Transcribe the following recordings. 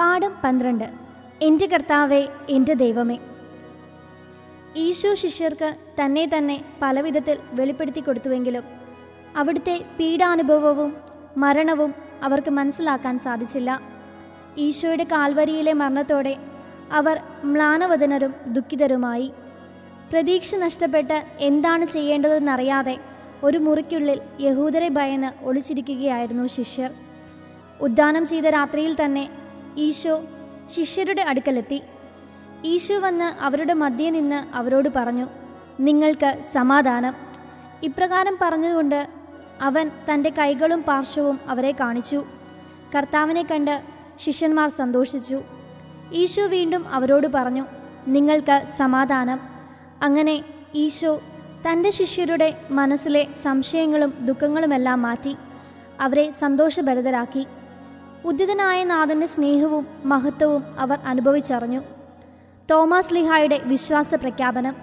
പാഠം 12. എൻ്റെ കർത്താവേ, എൻ്റെ ദൈവമേ. ഈശോ ശിഷ്യർക്ക് തന്നെ പലവിധത്തിൽ വെളിപ്പെടുത്തി കൊടുത്തുവെങ്കിലും അവിടുത്തെ പീഡാനുഭവവും മരണവും അവർക്ക് മനസ്സിലാക്കാൻ സാധിച്ചില്ല. ഈശോയുടെ കാൽവരിയിലെ മരണത്തോടെ അവർ മ്ലാനവദനരും ദുഃഖിതരുമായി. പ്രതീക്ഷ നഷ്ടപ്പെട്ട് എന്താണ് ചെയ്യേണ്ടതെന്നറിയാതെ ഒരു മുറിക്കുള്ളിൽ യഹൂദരെ ഭയന്ന് ഒളിച്ചിരിക്കുകയായിരുന്നു ശിഷ്യർ. ഉദ്ധാനം ചെയ്ത രാത്രിയിൽ തന്നെ ഈശോ ശിഷ്യരുടെ അടുക്കലെത്തി. ഈശോ വന്ന് അവരുടെ മധ്യേ നിന്ന് അവരോട് പറഞ്ഞു, നിങ്ങൾക്ക് സമാധാനം. ഇപ്രകാരം പറഞ്ഞുകൊണ്ട് അവൻ തൻ്റെ കൈകളും പാർശ്വവും അവരെ കാണിച്ചു. കർത്താവിനെ കണ്ട് ശിഷ്യന്മാർ സന്തോഷിച്ചു. ഈശോ വീണ്ടും അവരോട് പറഞ്ഞു, നിങ്ങൾക്ക് സമാധാനം. അങ്ങനെ ഈശോ തൻ്റെ ശിഷ്യരുടെ മനസ്സിലെ സംശയങ്ങളും ദുഃഖങ്ങളുമെല്ലാം മാറ്റി അവരെ സന്തോഷഭരിതരാക്കി. ഉദ്ധിതനായ നാഥൻ്റെ സ്നേഹവും മഹത്വവും അവർ അനുഭവിച്ചറിഞ്ഞു. തോമാസ് ലീഹായുടെ വിശ്വാസ പ്രഖ്യാപനം.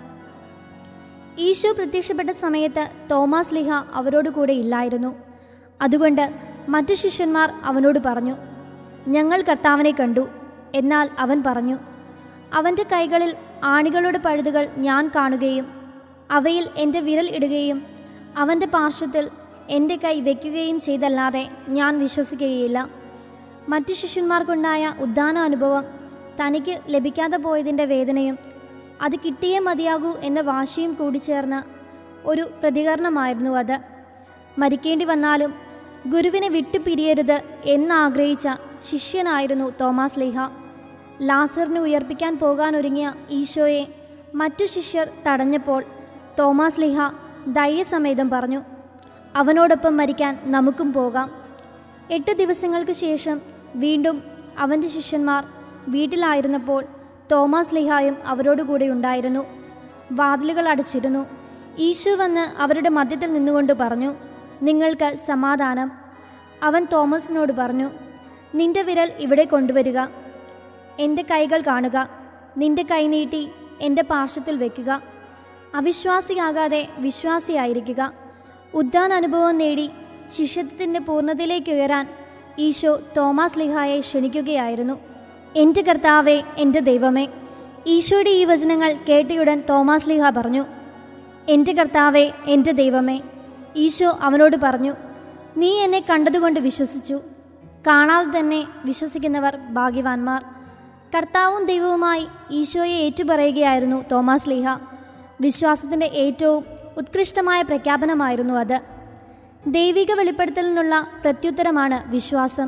ഈശോ പ്രത്യക്ഷപ്പെട്ട സമയത്ത് തോമാസ് ലീഹ അവരോട് കൂടെ ഇല്ലായിരുന്നു. അതുകൊണ്ട് മറ്റു ശിഷ്യന്മാർ അവനോട് പറഞ്ഞു, ഞങ്ങൾ കർത്താവിനെ കണ്ടു. എന്നാൽ അവൻ പറഞ്ഞു, അവൻ്റെ കൈകളിൽ ആണികളുടെ പഴുതുകൾ ഞാൻ കാണുകയും അവയിൽ എൻ്റെ വിരൽ ഇടുകയും അവൻ്റെ പാർശ്വത്തിൽ എൻ്റെ കൈ വയ്ക്കുകയും ചെയ്തല്ലാതെ ഞാൻ വിശ്വസിക്കുകയില്ല. മറ്റു ശിഷ്യന്മാർക്കുണ്ടായ ഉദ്ധാന അനുഭവം തനിക്ക് ലഭിക്കാതെ പോയതിൻ്റെ വേദനയും അത് കിട്ടിയേ മതിയാകൂ എന്ന വാശിയും കൂടിച്ചേർന്ന ഒരു പ്രതികരണമായിരുന്നു അത്. മരിക്കേണ്ടി വന്നാലും ഗുരുവിനെ വിട്ടുപിരിയരുത് എന്നാഗ്രഹിച്ച ശിഷ്യനായിരുന്നു തോമാസ് ലീഹ. ലാസറിനെ ഉയർപ്പിക്കാൻ പോകാനൊരുങ്ങിയ ഈശോയെ മറ്റു ശിഷ്യർ തടഞ്ഞപ്പോൾ തോമാസ് ലീഹ ധൈര്യസമേതം പറഞ്ഞു, അവനോടൊപ്പം മരിക്കാൻ നമുക്കും പോകാം. 8 ദിവസങ്ങൾക്ക് ശേഷം വീണ്ടും അവൻ്റെ ശിഷ്യന്മാർ വീട്ടിലായിരുന്നപ്പോൾ തോമാസ് ലീഹായും അവരോടുകൂടെ ഉണ്ടായിരുന്നു. വാതിലുകൾ അടച്ചിരുന്നു. ഈശോ വന്ന് അവരുടെ മധ്യത്തിൽ നിന്നുകൊണ്ട് പറഞ്ഞു, നിങ്ങൾക്ക് സമാധാനം. അവൻ തോമസിനോട് പറഞ്ഞു, നിന്റെ വിരൽ ഇവിടെ കൊണ്ടുവരിക. എൻ്റെ കൈകൾ കാണുക. നിന്റെ കൈ നീട്ടി എൻ്റെ പാർശ്വത്തിൽ വയ്ക്കുക. അവിശ്വാസിയാകാതെ വിശ്വാസിയായിരിക്കുക. ഉദ്ധാന അനുഭവം നേടി ശിഷ്യത്വത്തിൻ്റെ പൂർണ്ണതയിലേക്ക് ഉയരാൻ ഈശോ തോമാസ് ലീഹായെ ക്ഷണിക്കുകയായിരുന്നു. എൻ്റെ കർത്താവേ, എൻ്റെ ദൈവമേ. ഈശോയുടെ ഈ വചനങ്ങൾ കേട്ടയുടൻ തോമാസ് ലീഹ പറഞ്ഞു, എൻ്റെ കർത്താവേ, എൻ്റെ ദൈവമേ. ഈശോ അവനോട് പറഞ്ഞു, നീ എന്നെ കണ്ടതുകൊണ്ട് വിശ്വസിച്ചു. കാണാതെ തന്നെ വിശ്വസിക്കുന്നവർ ഭാഗ്യവാന്മാർ. കർത്താവും ദൈവവുമായി ഈശോയെ ഏറ്റുപറയുകയായിരുന്നു തോമാസ് ലീഹ. വിശ്വാസത്തിൻ്റെ ഏറ്റവും ഉത്കൃഷ്ടമായ പ്രഖ്യാപനമായിരുന്നു അത്. ദൈവിക വെളിപ്പെടുത്തലിനുള്ള പ്രത്യുത്തരമാണ് വിശ്വാസം.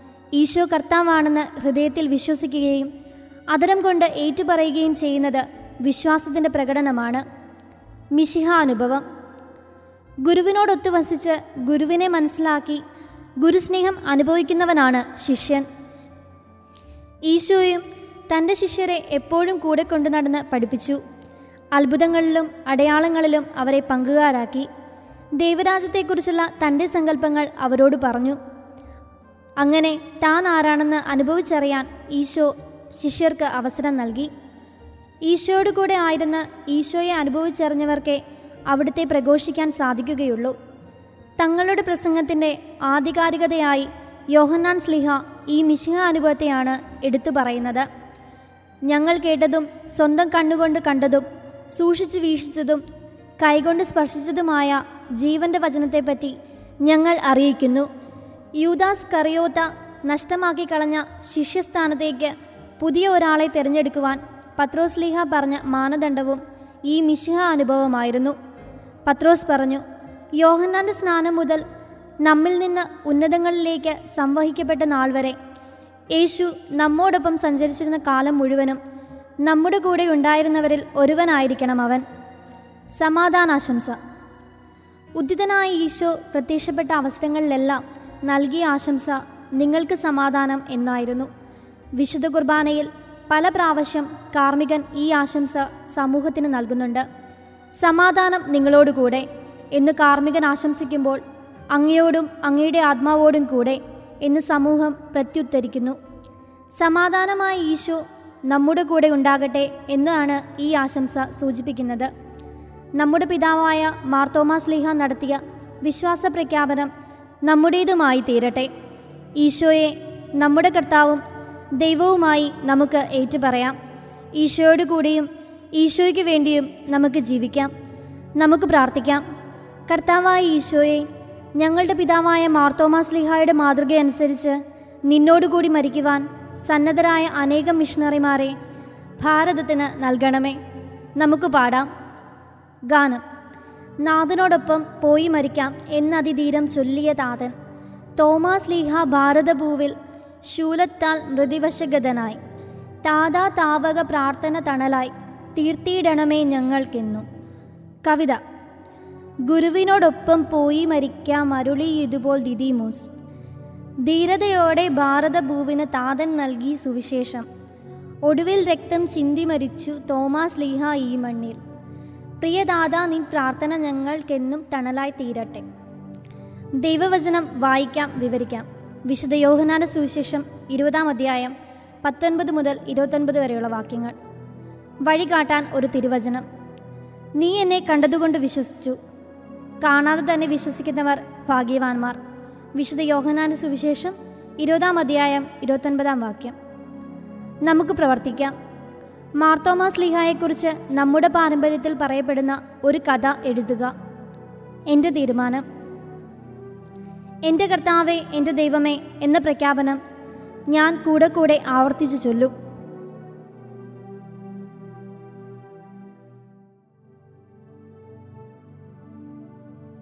ഈശോ കർത്താവാണെന്ന് ഹൃദയത്തിൽ വിശ്വസിക്കുകയും അധരം കൊണ്ട് ഏറ്റുപറയുകയും ചെയ്യുന്നത് വിശ്വാസത്തിൻ്റെ പ്രകടനമാണ്. മിശിഹ അനുഭവം. ഗുരുവിനോടൊത്തു വസിച്ച് ഗുരുവിനെ മനസ്സിലാക്കി ഗുരുസ്നേഹം അനുഭവിക്കുന്നവനാണ് ശിഷ്യൻ. ഈശോയും തൻ്റെ ശിഷ്യരെ എപ്പോഴും കൂടെ കൊണ്ടു നടന്ന് പഠിപ്പിച്ചു. അത്ഭുതങ്ങളിലും അടയാളങ്ങളിലും അവരെ പങ്കുകാരാക്കി. ദൈവരാജ്യത്തെക്കുറിച്ചുള്ള തൻ്റെ സങ്കല്പങ്ങൾ അവരോട് പറഞ്ഞു. അങ്ങനെ താൻ ആരാണെന്ന് അനുഭവിച്ചറിയാൻ ഈശോ ശിഷ്യർക്ക് അവസരം നൽകി. ഈശോയോട് കൂടെ ആയിരുന്ന് ഈശോയെ അനുഭവിച്ചറിഞ്ഞവർക്കേ അവിടുത്തെ പ്രഘോഷിക്കാൻ സാധിക്കുകയുള്ളൂ. തങ്ങളുടെ പ്രസംഗത്തിൻ്റെ ആധികാരികതയായി യോഹന്നാൻ ശ്ലീഹ ഈ മിശിഹ അനുഭവത്തെയാണ് എടുത്തു പറയുന്നത്. ഞങ്ങൾ കേട്ടതും സ്വന്തം കണ്ണുകൊണ്ട് കണ്ടതും സൂക്ഷിച്ച് വീക്ഷിച്ചതും കൈകൊണ്ട് സ്പർശിച്ചതുമായ ജീവൻ്റെ വചനത്തെപ്പറ്റി ഞങ്ങൾ അറിയിക്കുന്നു. യൂദാസ് കറിയോത്ത നഷ്ടമാക്കി കളഞ്ഞ ശിഷ്യസ്ഥാനത്തേക്ക് പുതിയ ഒരാളെ തിരഞ്ഞെടുക്കുവാൻ പത്രോസ് ലീഹ പറഞ്ഞ മാനദണ്ഡവും ഈ മിശിഹ അനുഭവമായിരുന്നു. പത്രോസ് പറഞ്ഞു, യോഹന്നാൻ്റെ സ്നാനം മുതൽ നമ്മിൽ നിന്ന് ഉന്നതങ്ങളിലേക്ക് സംവഹിക്കപ്പെട്ട നാൾ വരെ യേശു നമ്മോടൊപ്പം സഞ്ചരിച്ചിരുന്ന കാലം മുഴുവനും നമ്മുടെ കൂടെ ഉണ്ടായിരുന്നവരിൽ ഒരുവനായിരിക്കണം അവൻ. സമാധാനാശംസ. ഉദ്ധിതനായ ഈശോ പ്രത്യക്ഷപ്പെട്ട അവസരങ്ങളിലെല്ലാം നൽകിയ ആശംസ നിങ്ങൾക്ക് സമാധാനം എന്നായിരുന്നു. വിശുദ്ധ കുർബാനയിൽ പല പ്രാവശ്യം കാർമ്മികൻ ഈ ആശംസ സമൂഹത്തിന് നൽകുന്നുണ്ട്. സമാധാനം നിങ്ങളോടുകൂടെ എന്ന് കാർമ്മികൻ ആശംസിക്കുമ്പോൾ അങ്ങയോടും അങ്ങയുടെ ആത്മാവോടും കൂടെ എന്ന് സമൂഹം പ്രത്യുത്തരിക്കുന്നു. സമാധാനമായ ഈശോ നമ്മുടെ കൂടെ ഉണ്ടാകട്ടെ എന്നാണ് ഈ ആശംസ സൂചിപ്പിക്കുന്നത്. നമ്മുടെ പിതാവായ മാർത്തോമാ ശ്ലീഹ നടത്തിയ വിശ്വാസ പ്രഖ്യാപനം നമ്മുടേതുമായി തീരട്ടെ. ഈശോയെ നമ്മുടെ കർത്താവും ദൈവവുമായി നമുക്ക് ഏറ്റുപറയാം. ഈശോയോട് കൂടിയും ഈശോയ്ക്ക് വേണ്ടിയും നമുക്ക് ജീവിക്കാം. നമുക്ക് പ്രാർത്ഥിക്കാം. കർത്താവായ ഈശോയെ, ഞങ്ങളുടെ പിതാവായ മാർത്തോമാ ശ്ലീഹായുടെ മാതൃകയനുസരിച്ച് നിന്നോടുകൂടി മരിക്കുവാൻ സന്നദ്ധരായ അനേകം മിഷണറിമാരെ ഭാരതത്തിന് നൽകണമേ. നമുക്ക് പാടാം. ഗാനം. നാഥനോടൊപ്പം പോയി മരിക്കാം എന്നതിധീരം ചൊല്ലിയ താതൻ, തോമാ ശ്ലീഹ ഭാരതഭൂവിൽ ശൂലത്താൽ മൃതിവശഗതനായി, താതാ താവക പ്രാർത്ഥന തണലായി തീർത്തിയിടണമേ ഞങ്ങൾക്കെന്നും. കവിത. ഗുരുവിനോടൊപ്പം പോയി മരിക്കാം അരുളി ഇതുപോൽ ദിദിമോസ്, ധീരതയോടെ ഭാരതഭൂവിന് താതൻ നൽകി സുവിശേഷം, ഒടുവിൽ രക്തം ചിന്തി മരിച്ചു തോമാ ശ്ലീഹ ഈ മണ്ണിൽ, പ്രിയദാതാ നിൻ പ്രാർത്ഥന ഞങ്ങൾക്കെന്നും തണലായി തീരട്ടെ. ദൈവവചനം വായിക്കാം, വിവരിക്കാം. വിശുദ്ധ യോഹന്നാന്റെ സുവിശേഷം 20-ാം അധ്യായം 19 മുതൽ 29 വരെയുള്ള വാക്യങ്ങൾ. വഴി കാട്ടാൻ ഒരു തിരുവചനം. നീ എന്നെ കണ്ടതുകൊണ്ട് വിശ്വസിച്ചു, കാണാതെ തന്നെ വിശ്വസിക്കുന്നവർ ഭാഗ്യവാന്മാർ. വിശുദ്ധ യോഹന്നാന്റെ സുവിശേഷം 20-ാം അധ്യായം 29-ാം വാക്യം. നമുക്ക് പ്രവർത്തിക്കാം. മാർത്തോമാ ശ്ലീഹായെക്കുറിച്ച് നമ്മുടെ പാരമ്പര്യത്തിൽ പറയപ്പെടുന്ന ഒരു കഥ എഴുതുക. എൻ്റെ തീരുമാനം. എൻ്റെ കർത്താവേ, എൻ്റെ ദൈവമേ എന്ന പ്രഖ്യാപനം ഞാൻ കൂടെ കൂടെ ആവർത്തിച്ചു ചൊല്ലും.